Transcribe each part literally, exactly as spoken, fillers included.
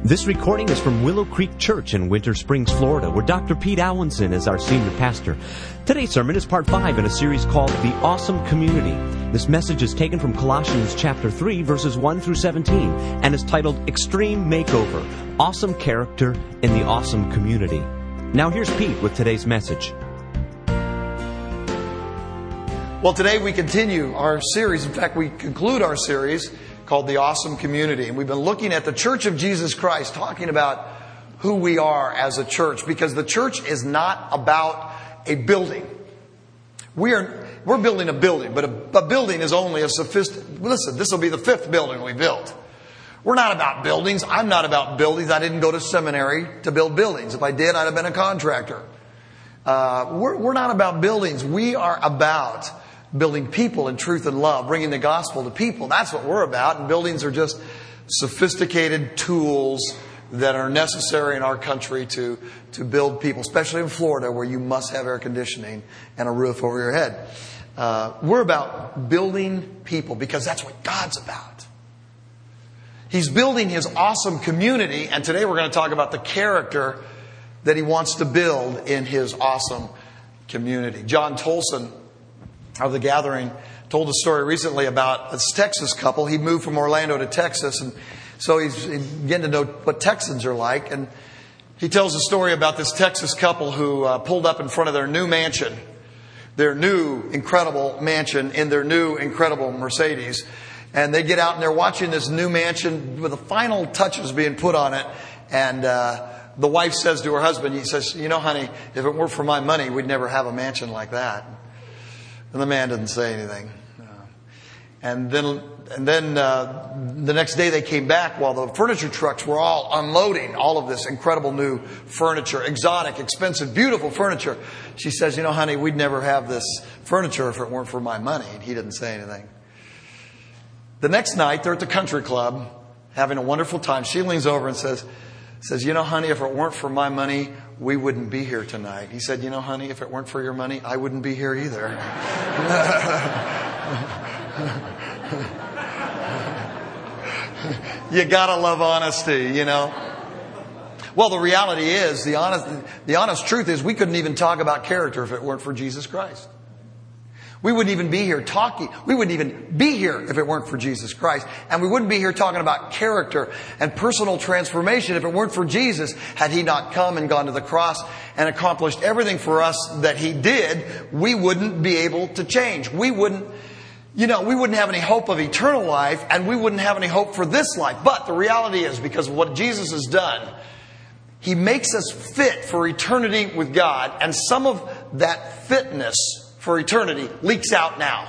This recording is from Willow Creek Church in Winter Springs, Florida, where Doctor Pete Alwinson is our senior pastor. Today's sermon is part five in a series called The Awesome Community. This message is taken from Colossians chapter three, verses one through seventeen, and is titled Extreme Makeover, Awesome Character in the Awesome Community. Now here's Pete with today's message. Well, today we continue our series. In fact, we conclude our series called The Awesome Community. And we've been looking at the Church of Jesus Christ, talking about who we are as a church, because the church is not about a building. We are, we're building a building, but a, a building is only a sophisticated... Listen, this will be the fifth building we built. We're not about buildings. I'm not about buildings. I didn't go to seminary to build buildings. If I did, I'd have been a contractor. Uh, we're, we're not about buildings. We are about building people in truth and love, bringing the gospel to people. That's what we're about. And buildings are just sophisticated tools that are necessary in our country to, to build people, especially in Florida, where you must have air conditioning and a roof over your head. Uh, we're about building people because that's what God's about. He's building His awesome community, and today we're going to talk about the character that He wants to build in His awesome community. John Tolson of The Gathering told a story recently about a Texas couple. He moved from Orlando to Texas, and so he's getting to know what Texans are like. And he tells a story about this Texas couple who uh, pulled up in front of their new mansion, their new incredible mansion in their new incredible Mercedes. And they get out and they're watching this new mansion with the final touches being put on it. And uh, the wife says to her husband, he says, "You know, honey, if it weren't for my money, we'd never have a mansion like that." And the man didn't say anything. Uh, and then and then uh, the next day they came back while the furniture trucks were all unloading all of this incredible new furniture, exotic, expensive, beautiful furniture. She says, "You know, honey, we'd never have this furniture if it weren't for my money." And he didn't say anything. The next night, they're at the country club having a wonderful time. She leans over and says, says, "You know, honey, if it weren't for my money, we wouldn't be here tonight." He said, "You know, honey, if it weren't for your money, I wouldn't be here either." You gotta love honesty, you know. Well, the reality is, the honest, the honest truth is, we couldn't even talk about character if it weren't for Jesus Christ. We wouldn't even be here talking. We wouldn't even be here if it weren't for Jesus Christ. And we wouldn't be here talking about character and personal transformation if it weren't for Jesus. Had He not come and gone to the cross and accomplished everything for us that He did, we wouldn't be able to change. We wouldn't, you know, we wouldn't have any hope of eternal life, and we wouldn't have any hope for this life. But the reality is, because of what Jesus has done, He makes us fit for eternity with God. And some of that fitness for eternity leaks out now.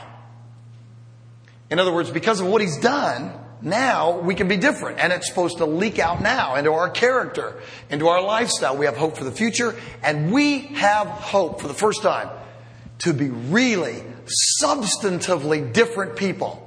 In other words, because of what He's done, now we can be different. And it's supposed to leak out now into our character, into our lifestyle. We have hope for the future. And we have hope for the first time to be really substantively different people.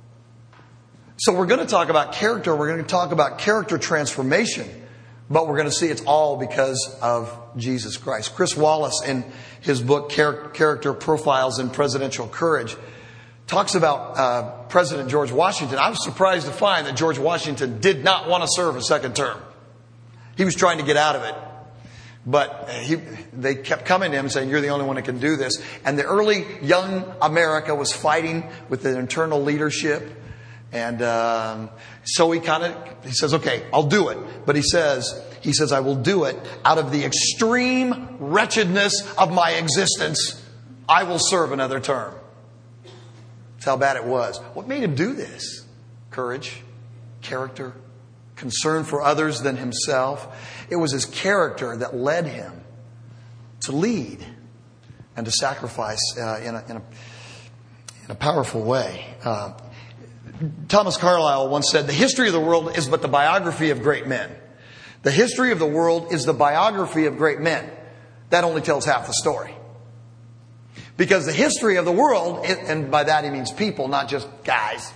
So we're going to talk about character. We're going to talk about character transformation. But we're going to see it's all because of Jesus Christ. Chris Wallace, in his book, Character Profiles in Presidential Courage, talks about uh, President George Washington. I was surprised to find that George Washington did not want to serve a second term. He was trying to get out of it. But he, they kept coming to him saying, "You're the only one that can do this." And the early young America was fighting with the internal leadership. And um, so he kind of, he says, "Okay, I'll do it." But he says, he says, "I will do it out of the extreme wretchedness of my existence. I will serve another term." That's how bad it was. What made him do this? Courage, character, concern for others than himself. It was his character that led him to lead and to sacrifice uh, in, a, in, a, in a powerful way. Uh, Thomas Carlyle once said, "The history of the world is but the biography of great men." The history of the world is the biography of great men. That only tells half the story. Because the history of the world, and by that he means people, not just guys.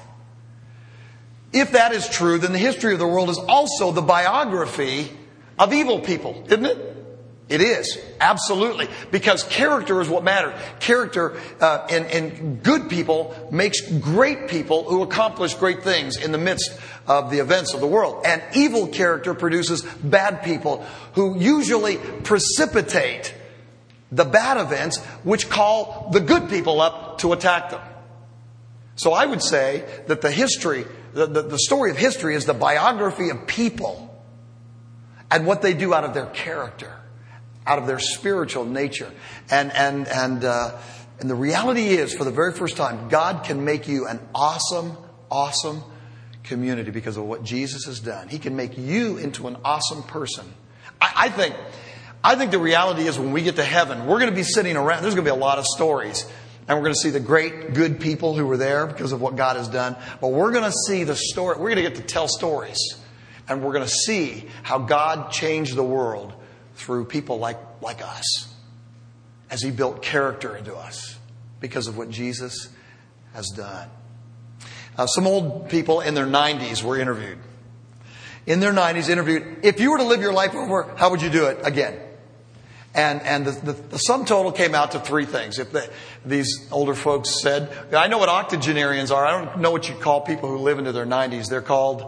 If that is true, then the history of the world is also the biography of evil people, isn't it? It is, absolutely, because character is what matters. Character uh, in, in good people makes great people who accomplish great things in the midst of the events of the world. And evil character produces bad people who usually precipitate the bad events, which call the good people up to attack them. So I would say that the history, the, the, the story of history is the biography of people and what they do out of their character, out of their spiritual nature. And and and uh, and the reality is, for the very first time, God can make you an awesome, awesome community because of what Jesus has done. He can make you into an awesome person. I, I think, I think the reality is, when we get to heaven, we're going to be sitting around. There's going to be a lot of stories, and we're going to see the great, good people who were there because of what God has done. But we're going to see the story. We're going to get to tell stories, and we're going to see how God changed the world through people like, like us, as He built character into us because of what Jesus has done. Uh, some old people in their nineties were interviewed. In their nineties, interviewed, if you were to live your life over, how would you do it again? And and the, the, the sum total came out to three things. If the, these older folks said, I know what octogenarians are. I don't know what you call people who live into their nineties. They're called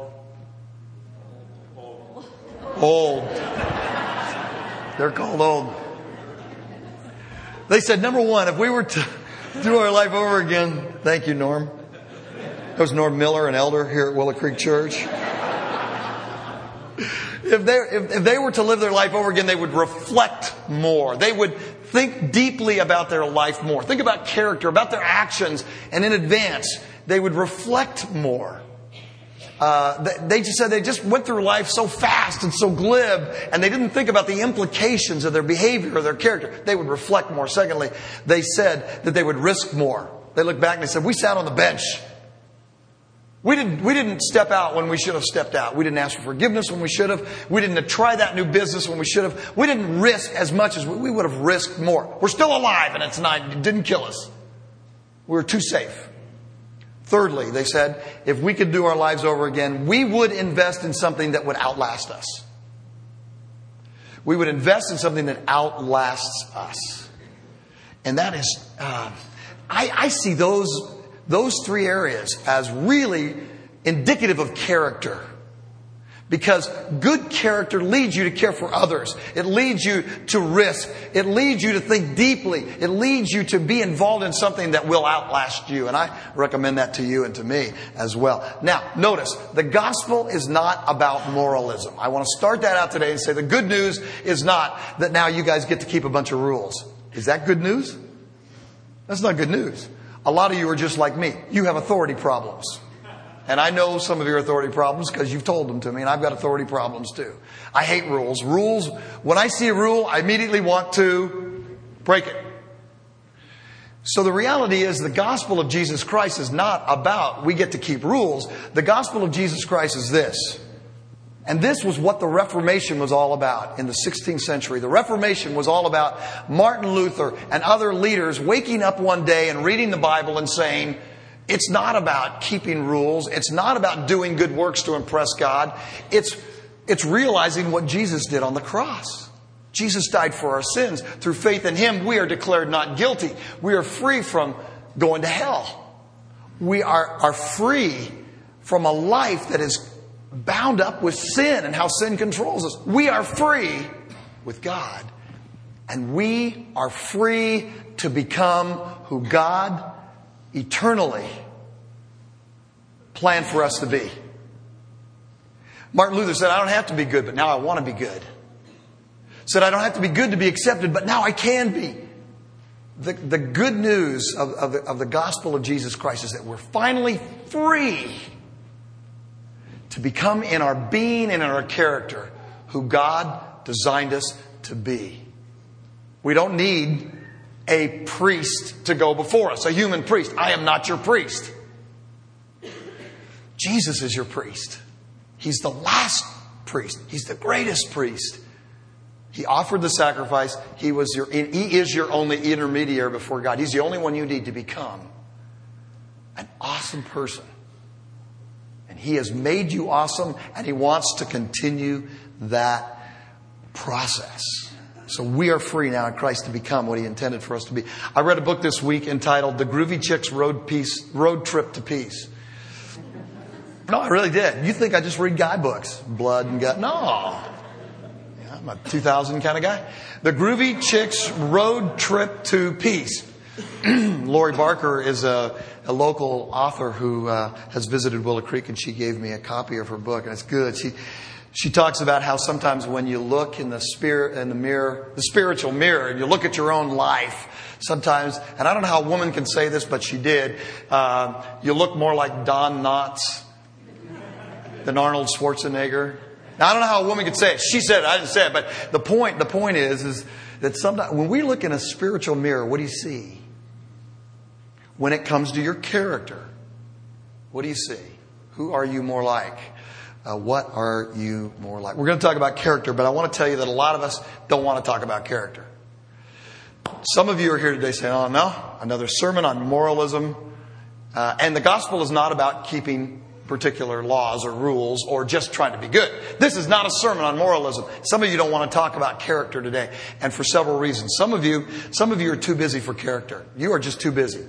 old. Old. They're called old. They said, number one, if we were to do our life over again, thank you, Norm. That was Norm Miller, an elder here at Willow Creek Church. If they, if, if they were to live their life over again, they would reflect more. They would think deeply about their life more. Think about character, about their actions, and in advance, they would reflect more. Uh, they just said they just went through life so fast and so glib, and they didn't think about the implications of their behavior or their character. They would reflect more. Secondly, they said that they would risk more. They looked back and they said, we sat on the bench. We didn't, we didn't step out when we should have stepped out. We didn't ask for forgiveness when we should have. We didn't try that new business when we should have. We didn't risk as much as we, we would have risked more. We're still alive, and it's not, it didn't kill us. We were too safe. Thirdly, they said, if we could do our lives over again, we would invest in something that would outlast us. We would invest in something that outlasts us. And that is, uh, I, I see those, those three areas as really indicative of character. Because good character leads you to care for others. It leads you to risk. It leads you to think deeply. It leads you to be involved in something that will outlast you. And I recommend that to you and to me as well. Now, notice, the gospel is not about moralism. I want to start that out today and say the good news is not that now you guys get to keep a bunch of rules. Is that good news? That's not good news. A lot of you are just like me. You have authority problems. And I know some of your authority problems because you've told them to me, and I've got authority problems too. I hate rules. Rules, when I see a rule, I immediately want to break it. So the reality is the gospel of Jesus Christ is not about we get to keep rules. The gospel of Jesus Christ is this. And this was what the Reformation was all about in the sixteenth century. The Reformation was all about Martin Luther and other leaders waking up one day and reading the Bible and saying, it's not about keeping rules. It's not about doing good works to impress God. It's, it's realizing what Jesus did on the cross. Jesus died for our sins. Through faith in Him, we are declared not guilty. We are free from going to hell. We are, are free from a life that is bound up with sin and how sin controls us. We are free with God. And we are free to become who God eternally planned for us to be. Martin Luther said, I don't have to be good, but now I want to be good. Said, I don't have to be good to be accepted, but now I can be. The, the good news of, of, the, of the gospel of Jesus Christ is that we're finally free to become in our being and in our character who God designed us to be. We don't need a priest to go before us, a human priest. I am not your priest. Jesus is your priest. He's the last priest. He's the greatest priest. He offered the sacrifice. He was your, he is your only intermediary before God. He's the only one you need to become an awesome person. And He has made you awesome, and He wants to continue that process. So we are free now in Christ to become what He intended for us to be. I read a book this week entitled The Groovy Chicks Road Peace, Road Trip to Peace. No, I really did. You think I just read guidebooks? Blood and gut. No. Yeah, I'm a two thousand kind of guy. The Groovy Chicks Road Trip to Peace. Lori Barker is a, a local author who uh, has visited Willow Creek, and she gave me a copy of her book, and it's good. She she talks about how sometimes when you look in the spirit in the mirror, the spiritual mirror, and you look at your own life, sometimes, and I don't know how a woman can say this, but she did. Uh, you look more like Don Knotts than Arnold Schwarzenegger. Now, I don't know how a woman could say it. She said it. I didn't say it. But the point, the point is, is that sometimes when we look in a spiritual mirror, what do you see? When it comes to your character, what do you see? Who are you more like? Uh, what are you more like? We're going to talk about character, but I want to tell you that a lot of us don't want to talk about character. Some of you are here today saying, oh, no, another sermon on moralism. Uh, and the gospel is not about keeping particular laws or rules or just trying to be good. This is not a sermon on moralism. Some of you don't want to talk about character today, and for several reasons. Some of you, some of you are too busy for character. You are just too busy.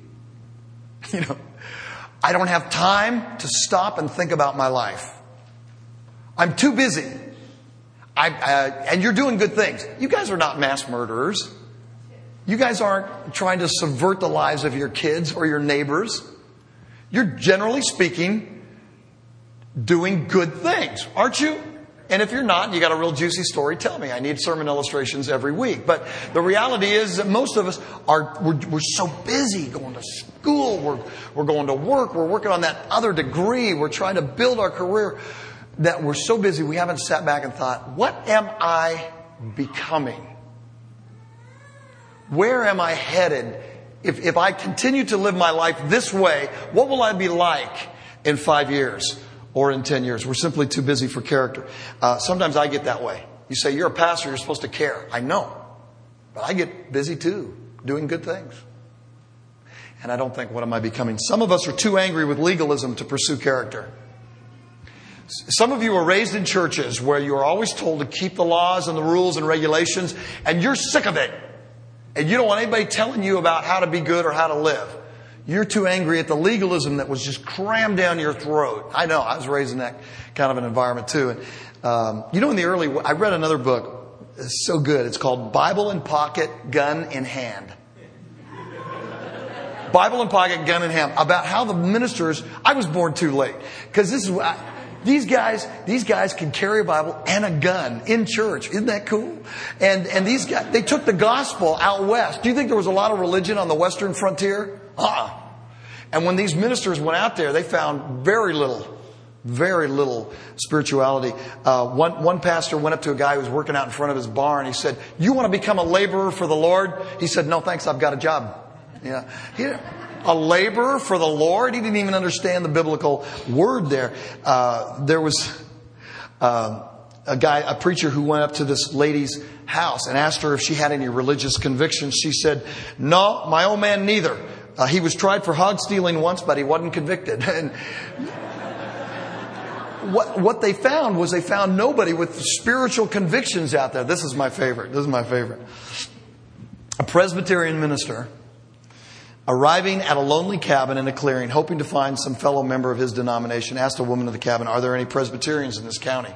You know, I don't have time to stop and think about my life. I'm too busy. I, uh, and you're doing good things. You guys are not mass murderers. You guys aren't trying to subvert the lives of your kids or your neighbors. You're generally speaking doing good things, aren't you? And if you're not, you got a real juicy story, tell me. I need sermon illustrations every week. But the reality is that most of us are, we're, we're so busy going to school. We're, we're going to work. We're working on that other degree. We're trying to build our career that we're so busy we haven't sat back and thought, what am I becoming? Where am I headed? If, if I continue to live my life this way, what will I be like in five years or in ten years? We're simply too busy for character. Uh, sometimes I get that way. You say, you're a pastor, you're supposed to care. I know. But I get busy too, doing good things. And I don't think, what am I becoming? Some of us are too angry with legalism to pursue character. Some of you are raised in churches where you are always told to keep the laws and the rules and regulations, and you're sick of it. And you don't want anybody telling you about how to be good or how to live. You're too angry at the legalism that was just crammed down your throat. I know, I was raised in that kind of an environment too. And um, you know, in the early, I read another book. It's so good. It's called Bible in Pocket, Gun in Hand. Bible in Pocket, Gun in Hand. About how the ministers, I was born too late. Because this is, I, these guys, these guys can carry a Bible and a gun in church. Isn't that cool? And, and these guys, they took the gospel out west. Do you think there was a lot of religion on the western frontier? Uh-uh. And when these ministers went out there, they found very little, very little spirituality. Uh, one, one pastor went up to a guy who was working out in front of his barn. He said, you want to become a laborer for the Lord? He said, no, thanks. I've got a job. Yeah. He, a laborer for the Lord? He didn't even understand the biblical word there. Uh, there was, uh, a guy, a preacher who went up to this lady's house and asked her if she had any religious convictions. She said, no, my old man neither. Uh, he was tried for hog stealing once, but he wasn't convicted. And what, what they found was they found nobody with spiritual convictions out there. This is my favorite. This is my favorite. A Presbyterian minister arriving at a lonely cabin in a clearing, hoping to find some fellow member of his denomination, asked a woman of the cabin, are there any Presbyterians in this county?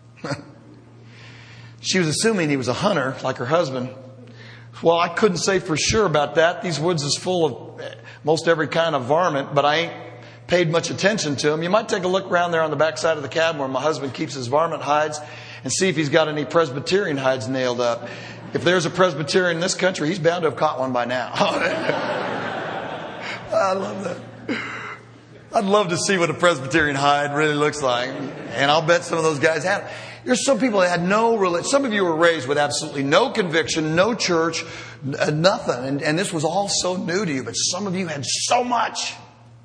She was assuming he was a hunter, like her husband. Well, I couldn't say for sure about that. These woods is full of most every kind of varmint, but I ain't paid much attention to them. You might take a look around there on the backside of the cabin where my husband keeps his varmint hides and see if he's got any Presbyterian hides nailed up. If there's a Presbyterian in this country, he's bound to have caught one by now. I love that. I'd love to see what a Presbyterian hide really looks like. And I'll bet some of those guys had. There's some people that had no religion. Some of you were raised with absolutely no conviction, no church, nothing. And, and this was all so new to you. But some of you had so much.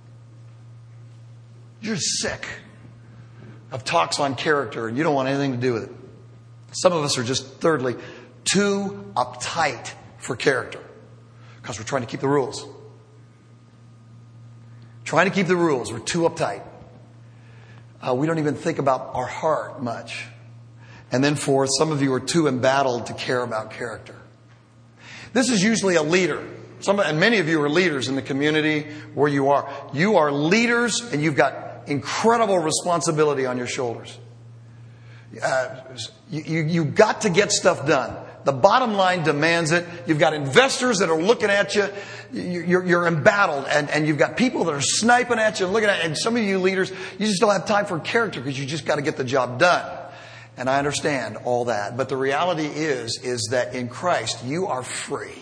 You're sick of talks on character and you don't want anything to do with it. Some of us are just, thirdly, too uptight for character because we're trying to keep the rules. Trying to keep the rules. We're too uptight. Uh, we don't even think about our heart much. And then fourth, some of you are too embattled to care about character. This is usually a leader. Some, and many of you are leaders in the community where you are. You are leaders and you've got incredible responsibility on your shoulders. Uh, you, you, you've got to get stuff done. The bottom line demands it. You've got investors that are looking at you. You're, you're embattled. And, and you've got people that are sniping at you and looking at you. And some of you leaders, you just don't have time for character because you just got to get the job done. And I understand all that. But the reality is, is that in Christ, you are free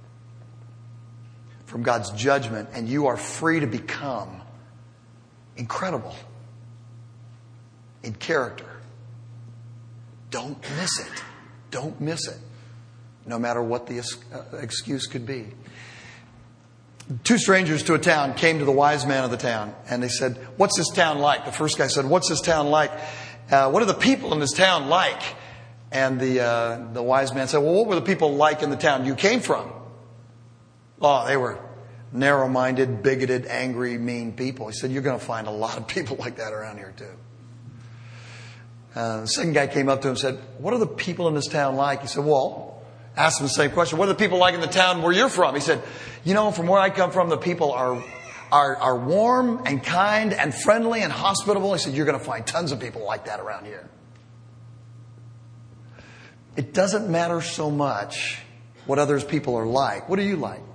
from God's judgment. And you are free to become incredible in character. Don't miss it. Don't miss it. No matter what the excuse could be. Two strangers to a town came to the wise man of the town. And they said, "What's this town like?" The first guy said, "What's this town like? Uh, what are the people in this town like?" And the uh, the wise man said, "Well, what were the people like in the town you came from?" Oh, they were narrow-minded, bigoted, angry, mean people. He said, "You're going to find a lot of people like that around here too." Uh, the second guy came up to him and said, "What are the people in this town like?" He said, "Well," asked him the same question, "What are the people like in the town where you're from?" He said, "You know, from where I come from, the people are Are, are warm and kind and friendly and hospitable." He said, "You're going to find tons of people like that around here." It doesn't matter so much what others people are like. What are you like?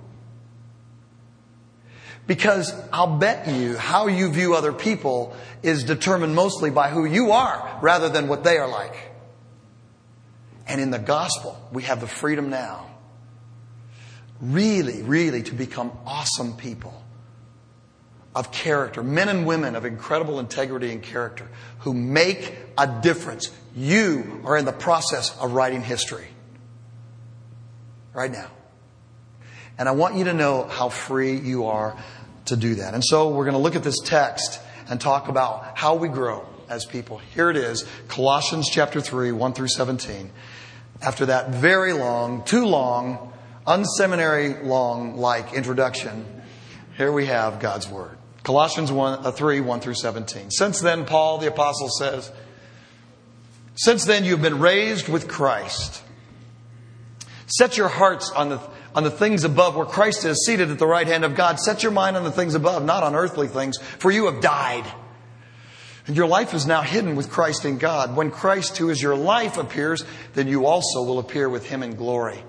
Because I'll bet you how you view other people is determined mostly by who you are rather than what they are like. And in the gospel, we have the freedom now really, really to become awesome people. Of character, men and women of incredible integrity and character who make a difference. You are in the process of writing history right now. And I want you to know how free you are to do that. And so we're going to look at this text and talk about how we grow as people. Here it is, Colossians chapter three, one through seventeen. After that very long, too long, unseminary long like introduction, here we have God's Word. Colossians one, uh, three, one through seventeen. "Since then," Paul the apostle says, "since then you've been raised with Christ. Set your hearts on the, on the things above where Christ is seated at the right hand of God. Set your mind on the things above, not on earthly things, for you have died. And your life is now hidden with Christ in God. When Christ, who is your life, appears, then you also will appear with Him in glory.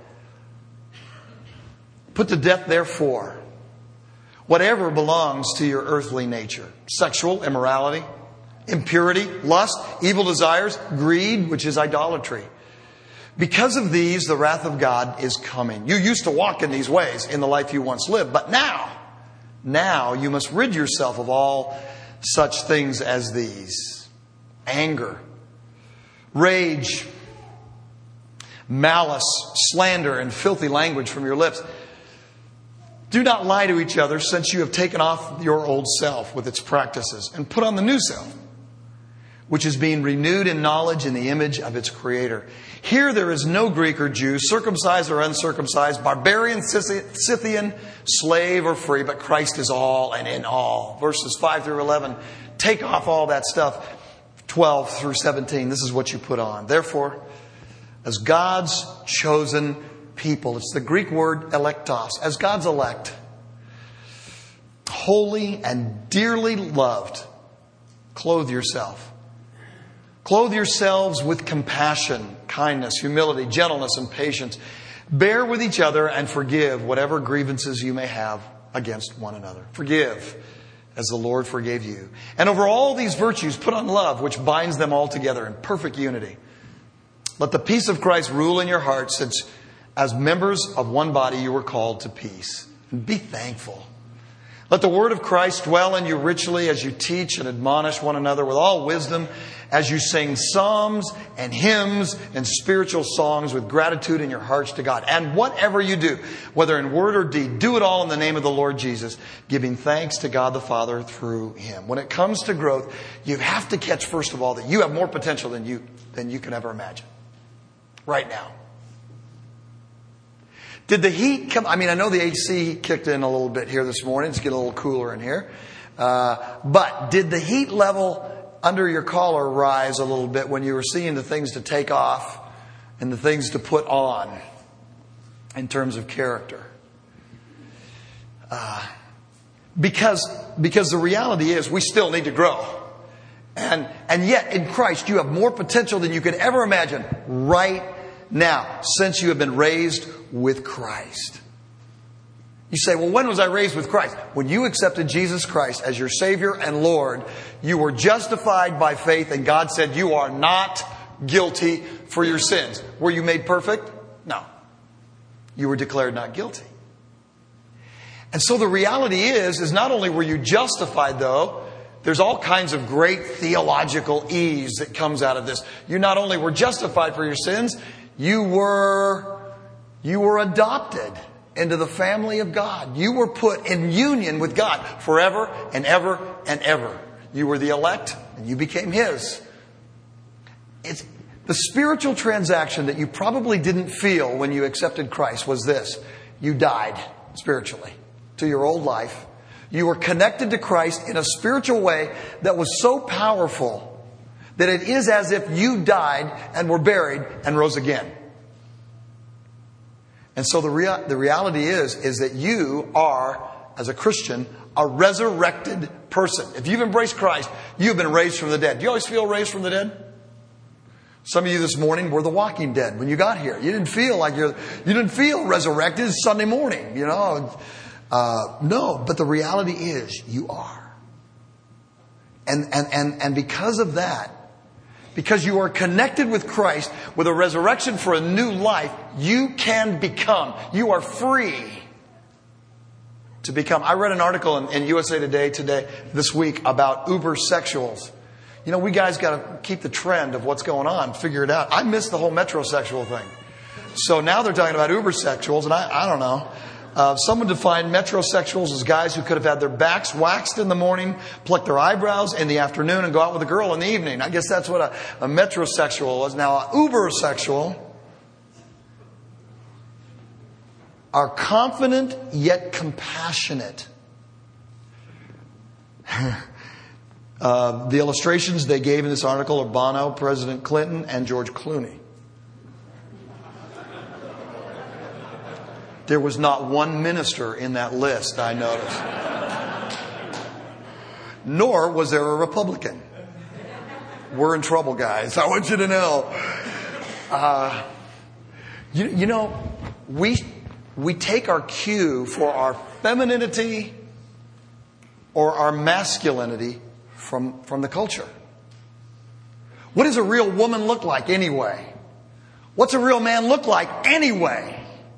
Put to death, therefore, whatever belongs to your earthly nature: sexual immorality, impurity, lust, evil desires, greed, which is idolatry. Because of these, the wrath of God is coming. You used to walk in these ways in the life you once lived, but now, now you must rid yourself of all such things as these: anger, rage, malice, slander, and filthy language from your lips. Do not lie to each other, since you have taken off your old self with its practices and put on the new self, which is being renewed in knowledge in the image of its Creator. Here there is no Greek or Jew, circumcised or uncircumcised, barbarian, Scythian, slave or free, but Christ is all and in all." Verses five through eleven. Take off all that stuff. twelve through seventeen. This is what you put on. "Therefore, as God's chosen people," it's the Greek word electos, as God's elect, holy and dearly loved, clothe yourself. Clothe yourselves with compassion, kindness, humility, gentleness, and patience. Bear with each other and forgive whatever grievances you may have against one another. Forgive as the Lord forgave you. And over all these virtues, put on love, which binds them all together in perfect unity. Let the peace of Christ rule in your hearts, since as members of one body you were called to peace. And be thankful. Let the word of Christ dwell in you richly as you teach and admonish one another with all wisdom, as you sing psalms and hymns and spiritual songs with gratitude in your hearts to God. And whatever you do, whether in word or deed, do it all in the name of the Lord Jesus, giving thanks to God the Father through Him. When it comes to growth, you have to catch, first of all, that you have more potential than you, than you can ever imagine. Right now. Did the heat come? I mean, I know the A C kicked in a little bit here this morning. It's getting a little cooler in here. Uh, but did the heat level under your collar rise a little bit when you were seeing the things to take off and the things to put on in terms of character? Uh, because, because the reality is we still need to grow. And, and yet in Christ you have more potential than you could ever imagine right now, since you have been raised with Christ. You say, well, when was I raised with Christ? When you accepted Jesus Christ as your Savior and Lord, you were justified by faith, and God said you are not guilty for your sins. Were you made perfect? No. You were declared not guilty. And so the reality is, is not only were you justified, though, there's all kinds of great theological ease that comes out of this. You not only were justified for your sins, you were, you were adopted into the family of God. You were put in union with God forever and ever and ever. You were the elect and you became His. It's the spiritual transaction that you probably didn't feel when you accepted Christ was this. You died spiritually to your old life. You were connected to Christ in a spiritual way that was so powerful that it is as if you died and were buried and rose again. And so the rea- the reality is, is that you are, as a Christian, a resurrected person. If you've embraced Christ, you've been raised from the dead. Do you always feel raised from the dead? Some of you this morning were the walking dead when you got here. You didn't feel like you're, you didn't feel resurrected Sunday morning, you know. Uh, no, but the reality is you are. And, and, and, and because of that, because you are connected with Christ with a resurrection for a new life, you can become, you are free to become. I read an article in, in U S A Today today, this week about uber sexuals. You know, we guys got to keep the trend of what's going on, figure it out. I missed the whole metrosexual thing. So now they're talking about uber sexuals, and I, I don't know. Uh, someone defined metrosexuals as guys who could have had their backs waxed in the morning, pluck their eyebrows in the afternoon, and go out with a girl in the evening. I guess that's what a, a metrosexual was. Now, an ubersexual are confident yet compassionate. uh, the illustrations they gave in this article are Bono, President Clinton, and George Clooney. There was not one minister in that list, I noticed. Nor was there a Republican. We're in trouble, guys. I want you to know. Uh, you, you know, we we take our cue for our femininity or our masculinity from, from the culture. What does a real woman look like anyway? What's a real man look like anyway?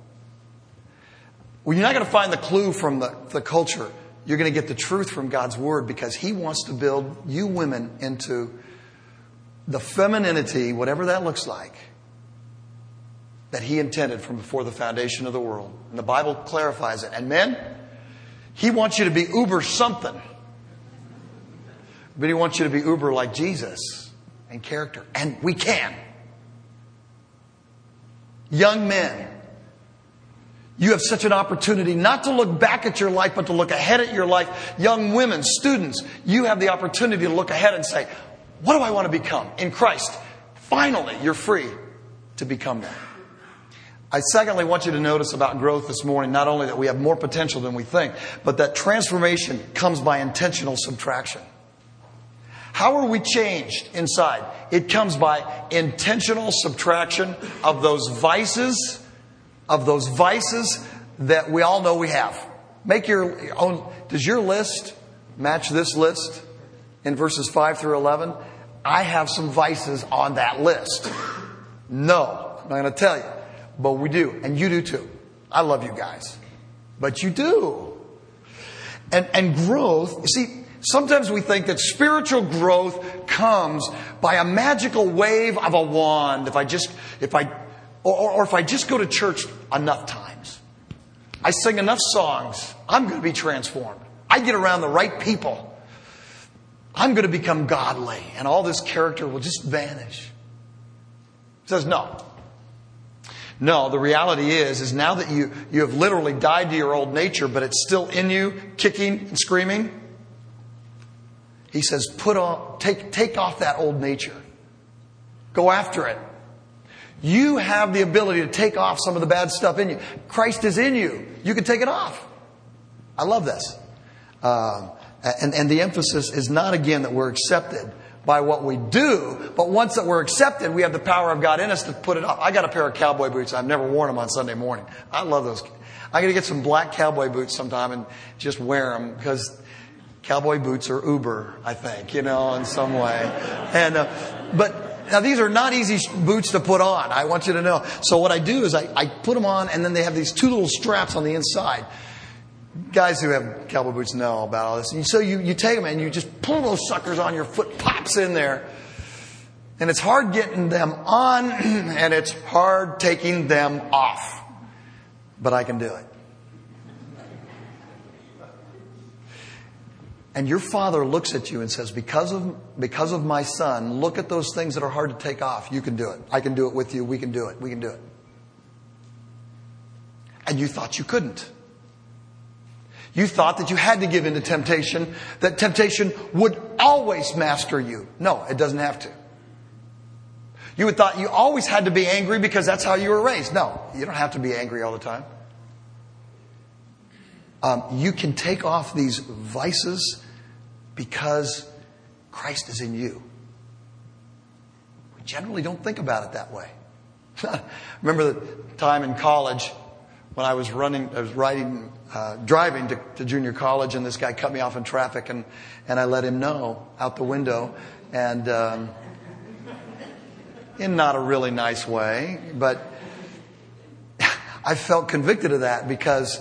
Well, you're not going to find the clue from the, the culture. You're going to get the truth from God's Word, because He wants to build you women into the femininity, whatever that looks like, that He intended from before the foundation of the world. And the Bible clarifies it. And men, He wants you to be uber something. But He wants you to be uber like Jesus in character. And we can. Young men, you have such an opportunity not to look back at your life, but to look ahead at your life. Young women, students, you have the opportunity to look ahead and say, what do I want to become in Christ? Finally, you're free to become that. I secondly want you to notice about growth this morning, not only that we have more potential than we think, but that transformation comes by intentional subtraction. How are we changed inside? It comes by intentional subtraction of those vices Of those vices that we all know we have. Make your own. Does your list match this list in verses five through eleven? I have some vices on that list. No, I'm not going to tell you. But we do. And you do too. I love you guys. But you do. And, and growth, you see, sometimes we think that spiritual growth comes by a magical wave of a wand. If I just, if I, Or, or if I just go to church enough times, I sing enough songs, I'm going to be transformed. I get around the right people, I'm going to become godly, and all this character will just vanish. He says, no. No, the reality is, is now that you, you have literally died to your old nature, but it's still in you, kicking and screaming, He says, put on, take, take off that old nature. Go after it. You have the ability to take off some of the bad stuff in you. Christ is in you. You can take it off. I love this. Um, and, and the emphasis is not, again, that we're accepted by what we do, but once that we're accepted, we have the power of God in us to put it off. I got a pair of cowboy boots. I've never worn them on Sunday morning. I love those. I'm going to get some black cowboy boots sometime and just wear them because cowboy boots are uber, I think, you know, in some way. And, uh, but, now, these are not easy boots to put on. I want you to know. So what I do is I, I put them on, and then they have these two little straps on the inside. Guys who have cowboy boots know about all this. And so you, you take them and you just pull those suckers on. Your foot pops in there. And it's hard getting them on, and it's hard taking them off. But I can do it. And your Father looks at you and says, because of, because of my Son, look at those things that are hard to take off. You can do it. I can do it with you. We can do it. We can do it. And you thought you couldn't. You thought that you had to give in to temptation, that temptation would always master you. No, it doesn't have to. You would thought you always had to be angry because that's how you were raised. No, you don't have to be angry all the time. Um, you can take off these vices because Christ is in you. We generally don't think about it that way. Remember the time in college when I was running, I was riding, uh, driving to, to junior college, and this guy cut me off in traffic, and, and I let him know out the window, and um, in not a really nice way, but I felt convicted of that because.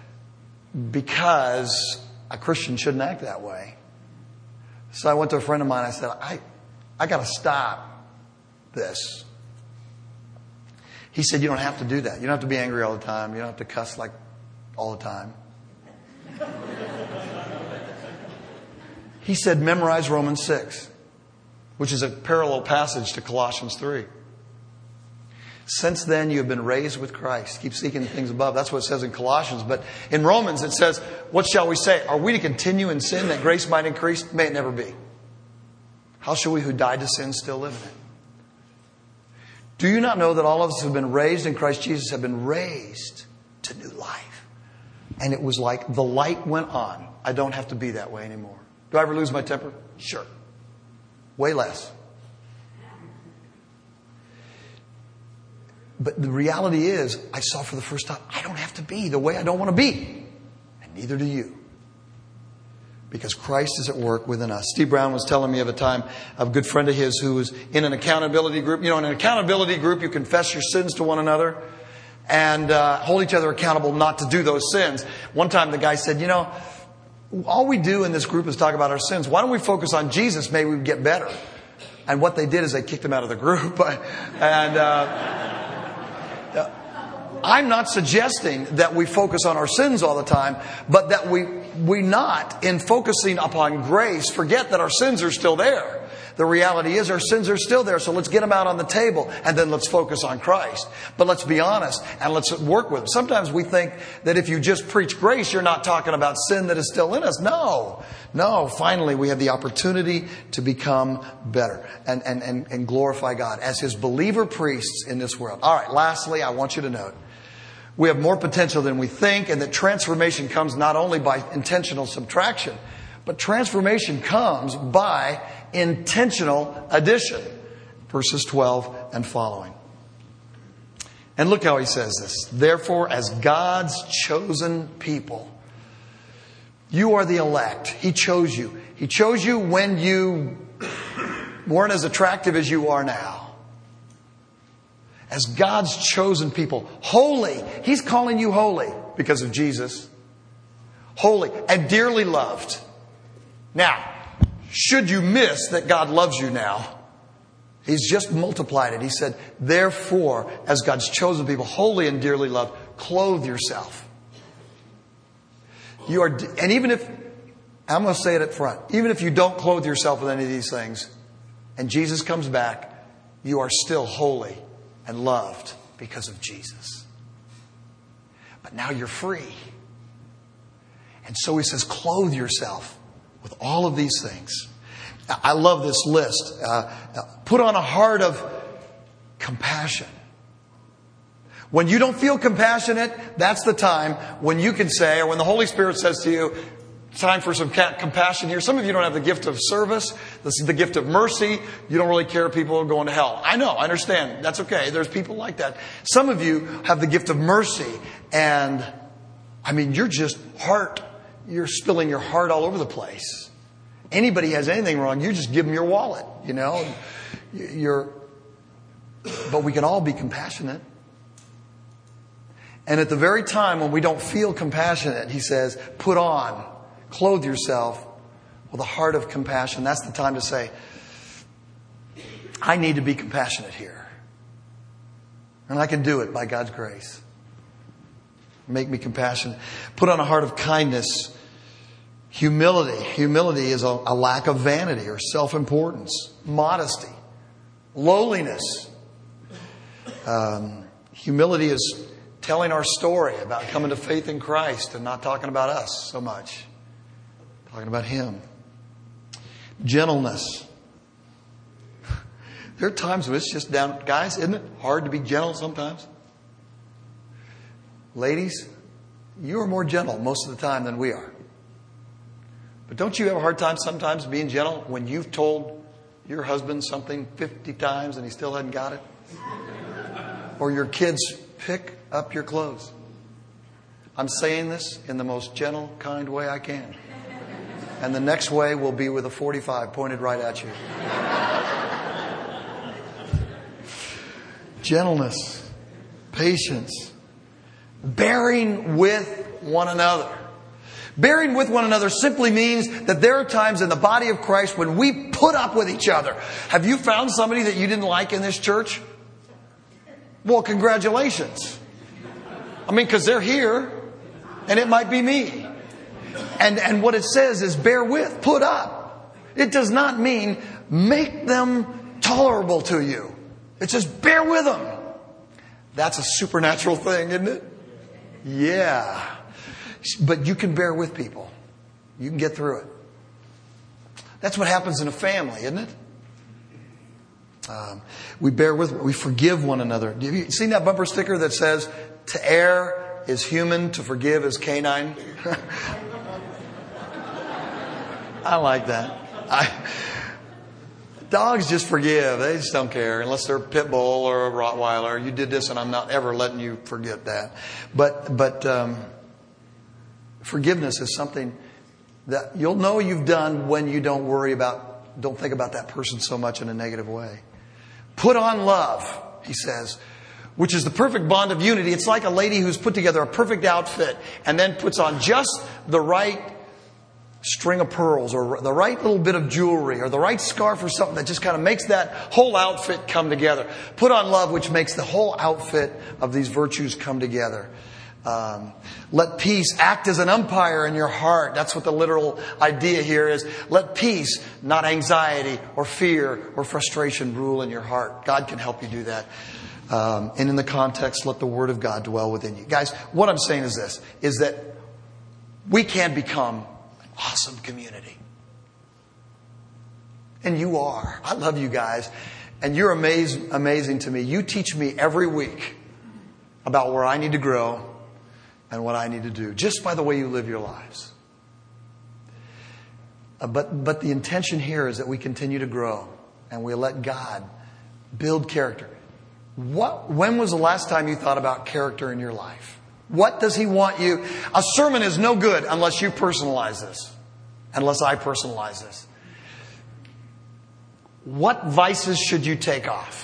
Because a Christian shouldn't act that way. So I went to a friend of mine. I said, I, I got to stop this. He said, you don't have to do that. You don't have to be angry all the time. You don't have to cuss like all the time. He said, memorize Romans six, which is a parallel passage to Colossians three. Since then, you have been raised with Christ. Keep seeking the things above. That's what it says in Colossians. But in Romans, it says, what shall we say? Are we to continue in sin that grace might increase? May it never be. How shall we who died to sin still live in it? Do you not know that all of us who have been raised in Christ Jesus have been raised to new life? And it was like the light went on. I don't have to be that way anymore. Do I ever lose my temper? Sure. Way less. But the reality is, I saw for the first time, I don't have to be the way I don't want to be. And neither do you. Because Christ is at work within us. Steve Brown was telling me of a time of a good friend of his who was in an accountability group. You know, in an accountability group, you confess your sins to one another and uh, hold each other accountable not to do those sins. One time the guy said, you know, all we do in this group is talk about our sins. Why don't we focus on Jesus? Maybe we would get better. And what they did is they kicked him out of the group. and... Uh, I'm not suggesting that we focus on our sins all the time, but that we, we not, in focusing upon grace, forget that our sins are still there. The reality is our sins are still there, so let's get them out on the table, and then let's focus on Christ. But let's be honest, and let's work with them. Sometimes we think that if you just preach grace, you're not talking about sin that is still in us. No, no, finally we have the opportunity to become better and, and, and, and glorify God as His believer priests in this world. All right, lastly, I want you to note, we have more potential than we think, and that transformation comes not only by intentional subtraction, but transformation comes by intentional addition. Verses twelve and following. And look how he says this. Therefore, as God's chosen people, you are the elect. He chose you. He chose you when you weren't as attractive as you are now. As God's chosen people, holy. He's calling you holy because of Jesus. Holy and dearly loved. Now, should you miss that God loves you now, He's just multiplied it. He said, therefore, as God's chosen people, holy and dearly loved, clothe yourself. You are, and even if, I'm going to say it up front, even if you don't clothe yourself with any of these things, and Jesus comes back, you are still holy and loved because of Jesus. But now you're free. And so he says, clothe yourself with all of these things. I love this list. Uh, put on a heart of compassion. When you don't feel compassionate, that's the time when you can say, or when the Holy Spirit says to you, it's time for some compassion here. Some of you don't have the gift of service. This is the gift of mercy. You don't really care if people are going to hell. I know, I understand. That's okay. There's people like that. Some of you have the gift of mercy. And, I mean, you're just heart. You're spilling your heart all over the place. Anybody has anything wrong, you just give them your wallet, you know. You're, but we can all be compassionate. And at the very time when we don't feel compassionate, he says, put on, clothe yourself with a heart of compassion. That's the time to say, I need to be compassionate here. And I can do it by God's grace. Make me compassionate. Put on a heart of kindness. Humility. Humility is a, a lack of vanity or self-importance. Modesty. Lowliness. Um, humility is telling our story about coming to faith in Christ and not talking about us so much. Talking about Him. Gentleness. There are times when it's just down. Guys, isn't it hard to be gentle sometimes? Ladies, you are more gentle most of the time than we are. But don't you have a hard time sometimes being gentle when you've told your husband something fifty times and he still hasn't got it? Or your kids, pick up your clothes. I'm saying this in the most gentle, kind way I can. And the next way will be with a forty-five pointed right at you. Gentleness, patience, bearing with one another. Bearing with one another simply means that there are times in the body of Christ when we put up with each other. Have you found somebody that you didn't like in this church? Well, congratulations. I mean, because they're here, and it might be me. And, and what it says is bear with, put up. It does not mean make them tolerable to you. It says bear with them. That's a supernatural thing, isn't it? Yeah. But you can bear with people. You can get through it. That's what happens in a family, isn't it? Um, we bear with, we forgive one another. Have you seen that bumper sticker that says, to err is human, to forgive is canine? I like that. I, dogs just forgive. They just don't care unless they're a pit bull or a Rottweiler. You did this and I'm not ever letting you forget that. But, but, um, forgiveness is something that you'll know you've done when you don't worry about, don't think about that person so much in a negative way. Put on love, he says, which is the perfect bond of unity. It's like a lady who's put together a perfect outfit and then puts on just the right string of pearls or the right little bit of jewelry or the right scarf or something that just kind of makes that whole outfit come together. Put on love, which makes the whole outfit of these virtues come together. Um, let peace act as an umpire in your heart. That's what the literal idea here is. Let peace, not anxiety or fear or frustration, rule in your heart. God can help you do that. Um, and in the context, let the Word of God dwell within you. Guys, what I'm saying is this, is that we can become an awesome community. And you are. I love you guys. And you're amazing, amazing to me. You teach me every week about where I need to grow and what I need to do, just by the way you live your lives. Uh, but, but the intention here is that we continue to grow and we let God build character. What, when was the last time you thought about character in your life? What does He want you? A sermon is no good unless you personalize this, unless I personalize this. What vices should you take off?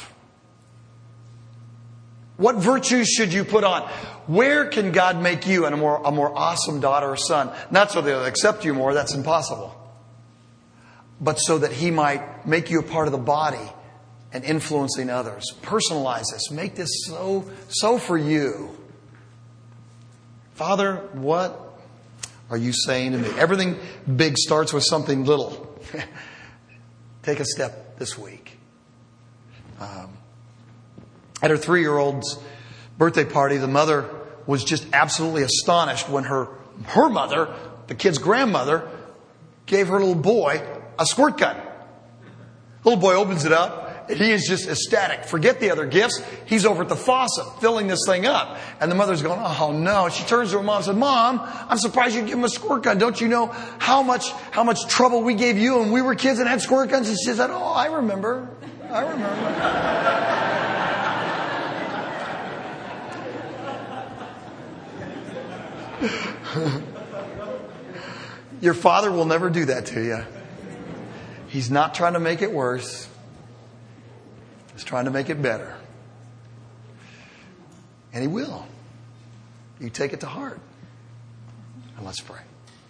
What virtues should you put on? Where can God make you a more, a more awesome daughter or son? Not so they'll accept you more, that's impossible. But so that He might make you a part of the body and influencing others. Personalize this. Make this so, so for you. Father, what are you saying to me? Everything big starts with something little. Take a step this week. Um, At her three-year-old's birthday party, the mother was just absolutely astonished when her her mother, the kid's grandmother, gave her little boy a squirt gun. Little boy opens it up. And he is just ecstatic. Forget the other gifts. He's over at the faucet filling this thing up. And the mother's going, oh no. She turns to her mom and said, Mom, I'm surprised you give him a squirt gun. Don't you know how much, how much trouble we gave you when we were kids and had squirt guns? And she said, oh, I remember. I remember. Your father will never do that to you. He's not trying to make it worse. He's trying to make it better. And He will. You take it to heart. And let's pray.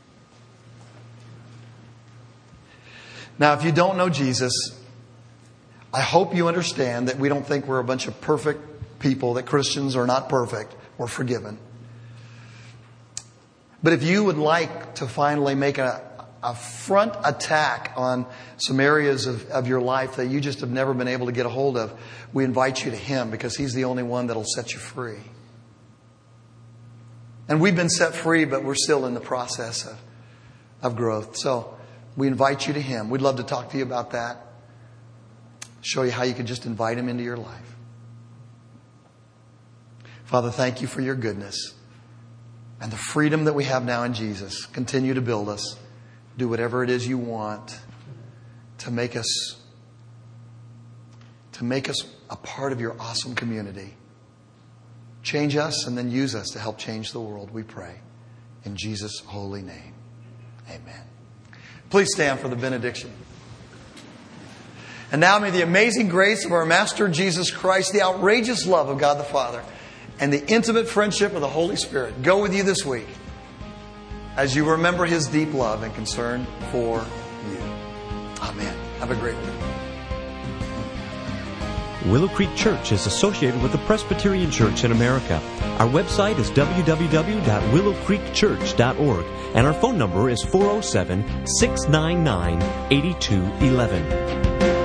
Now, if you don't know Jesus, I hope you understand that we don't think we're a bunch of perfect people, that Christians are not perfect or forgiven. But if you would like to finally make a a front attack on some areas of, of your life that you just have never been able to get a hold of, we invite you to Him because He's the only one that'll set you free. And we've been set free, but we're still in the process of, of growth. So we invite you to Him. We'd love to talk to you about that. Show you how you can just invite Him into your life. Father, thank you for your goodness and the freedom that we have now in Jesus. Continue to build us. Do whatever it is you want to make us to make us a part of your awesome community. Change us and then use us to help change the world, we pray. In Jesus' holy name. Amen. Please stand for the benediction. And now may the amazing grace of our Master Jesus Christ, the outrageous love of God the Father, and the intimate friendship of the Holy Spirit go with you this week, as you remember His deep love and concern for you. Amen. Have a great week. Willow Creek Church is associated with the Presbyterian Church in America. Our website is w w w dot willow creek church dot org and our phone number is four oh seven, six nine nine, eight two one one.